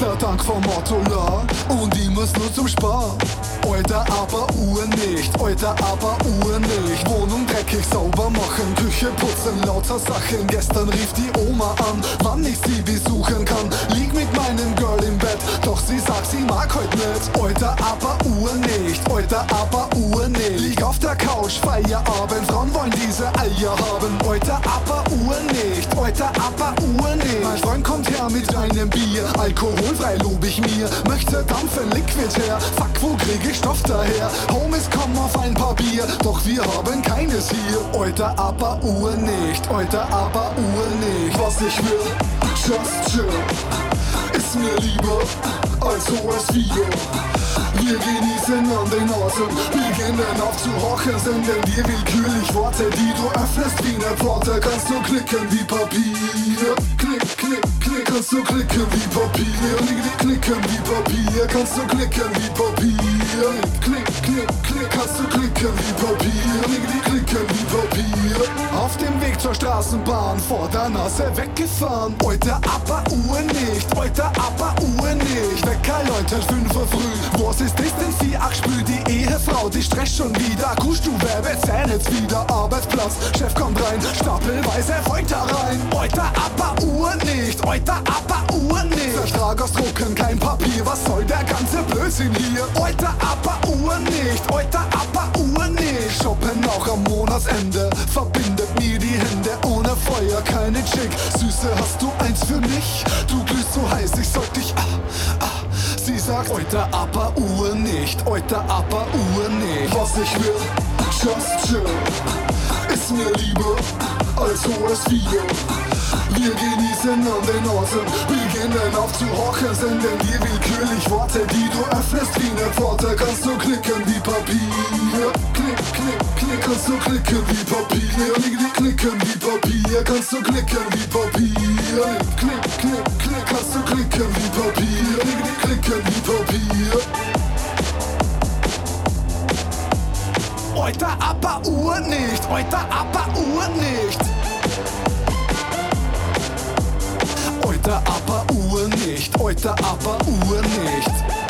der Dank vom Mottola und ich muss nur zum Sparen. Alter, aber Uhr nicht, Alter, aber Uhr nicht. Wohnung dreckig sauber machen, Küche putzen, lauter Sachen. Gestern rief die Oma an, wann ich sie besuchen kann. Lieg mit meinem Girl im Bett, doch sie sagt, sie mag heut nicht. Alter, aber Uhr nicht, Alter, aber Uhr nicht. Lieg auf der Couch, Feierabend, Frauen wollen diese Eier haben. Alter, aber Uhr nicht, Alter, aber Uhr nicht. Mein Freund kommt her mit einem Bier, alkoholfrei lob ich mir. Möchte Dampfen, Liquid her, fuck, wo krieg ich Stoff daher? Homies, komm auf ein paar Bier, doch wir haben keines hier. Alter, aber Uhr nicht, Alter, aber Uhr nicht. Was ich will, just chill, ist mir lieber als OS4. Wir genießen an den Atem, beginnen aufzuhocken, senden dir willkürlich Worte, die du öffnest wie ne Pforte. Kannst du klicken wie Papier, klick, klick, klick. Kannst du klicken wie Papier, klicken wie Papier. Kannst du klicken wie Papier, klick, klick, klick. Kannst du klicken wie Papier, klicken wie Papier. Auf dem Weg zur Straßenbahn, vor der Nase weggefahren. Alter, aber Uhr nicht, Alter, aber Uhr nicht. Wecker läutet 5 Uhr früh, was ist das denn sie? Ach, spül die Ehefrau, die Stress schon wieder. Kuhstube, bezählt wieder, Arbeitsplatz, Chef kommt rein, stapelweise Folter rein. Alter, aber Uhr nicht, Alter, aber Uhr nicht. Vertrag ausdrucken, kein Papier, was soll der ganze Blödsinn hier? Alter, aber Uhr nicht, Alter, aber Uhr nicht. Shoppen auch am Monatsende, verbindet mir die Hände. Ohne Feuer keine Chick, Süße, hast du eins für mich? Du glühst so heiß, ich sollte dich, Sie sagt, Alter, aber Uhr nicht, Alter, aber Uhr nicht. Was ich will, just chill, ist mir lieber als OS4. Wir genießen an den Atem, beginnen aufzuhocken, senden dir willkürlich Worte, die du öffnest wie ne Pforte. Kannst du klicken wie Papier, klick, klick, klick. Kannst du klicken wie Papier, klicken wie Papier. Kannst du klicken wie Papier, klick, klick, klick. Kannst du klicken wie Papier, klicken wie Papier. Alter, aber Uhr nicht, Alter, aber Uhr nicht. Alter, aber Uhr nicht, Alter, aber Uhr nicht.